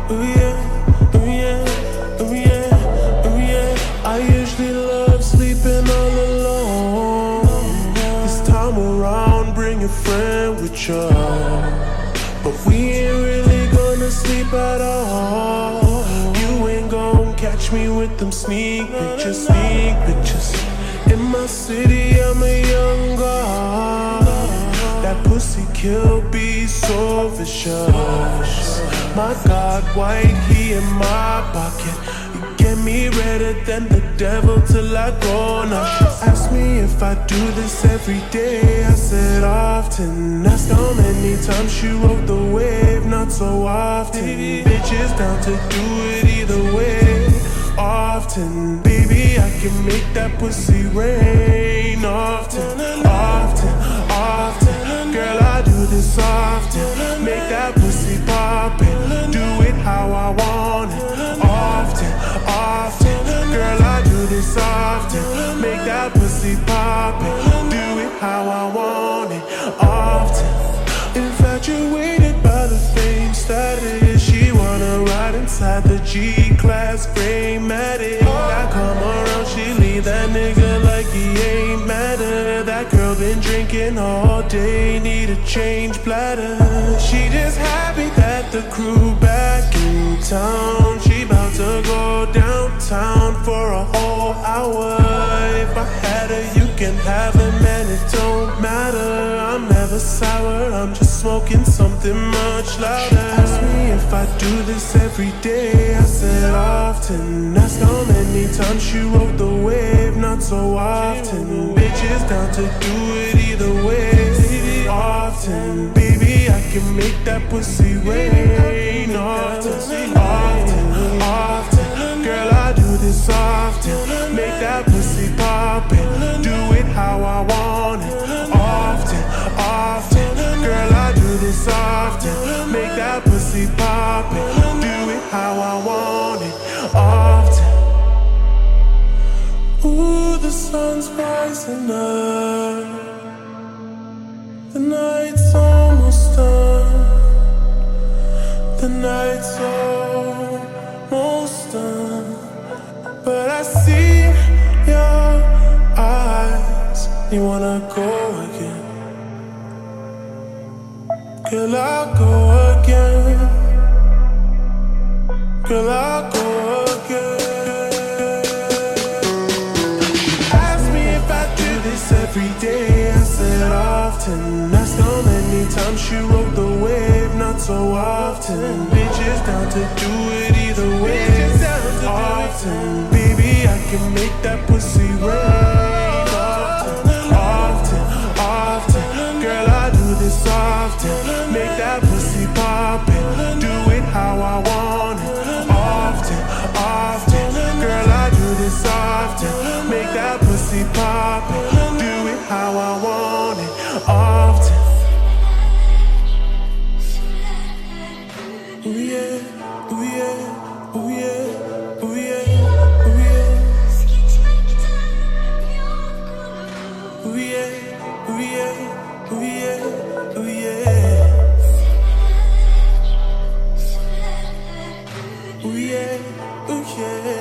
Ooh yeah, ooh yeah, ooh yeah, ooh yeah. I usually love sleeping all alone. This time around, bring a friend with you. But we ain't really gonna sleep at all. You ain't gon' catch me with them sneak pictures. In my city, I'm a young god. That pussy kill be so vicious. My God, white, he in my pocket. You get me redder than the devil till I go now. Ask me if I do this every day. I said often. Ask how many times she rode the wave. Not so often. Bitches down to do it either way. Often, baby, I can make that pussy rain. Often, often, often. Girl, I do this often. Make that pussy poppin'. Do it how I want it. Often, often. Girl, I do this often. Make that pussy poppin'. Do it how I want it. Often. Infatuated by the fame status. She wanna ride inside the G-Class frame-matic. I come around, she leave that nigga like he ain't matter. That girl been drinking all day, need a change bladder. She just happy that the crew back in town. She bout to go downtown for a whole hour. If I had her, you can have her, man, it don't matter. I'm never sour, I'm just smoking something much louder. Ask me if I do this every day. I said often. Ask how many times she rode the wave. Not so often. Bitches down to do it either way. Often, baby, I can make that pussy rain. Often, often, often. Girl, I do this often. Make that pussy poppin'. Do it how I want it. Often, often. Girl, I do this often. Make that pussy poppin'. Do it how I want it. Often. Ooh, the sun's rising up. The night's almost done. The night's almost done. But I see your eyes. You wanna go again? Girl, I'll go again. Girl, I'll go again. Ask me if I do this every day. I said often. Ask how many times she rode the wave. Not so often. Bitches down to do it either way. Often, baby, I can make that pussy rain. Often, often, often. Girl, I do this often. Make that pussy poppin'. Do it how I want it. Often, often. Girl, I do this often. Make that pussy poppin'. Do it how I want it. Often. Ooh yeah, ooh yeah, ooh yeah, ooh yeah, ooh yeah. Ooh yeah, ooh yeah, ooh yeah, ooh yeah. Ooh yeah, ooh yeah.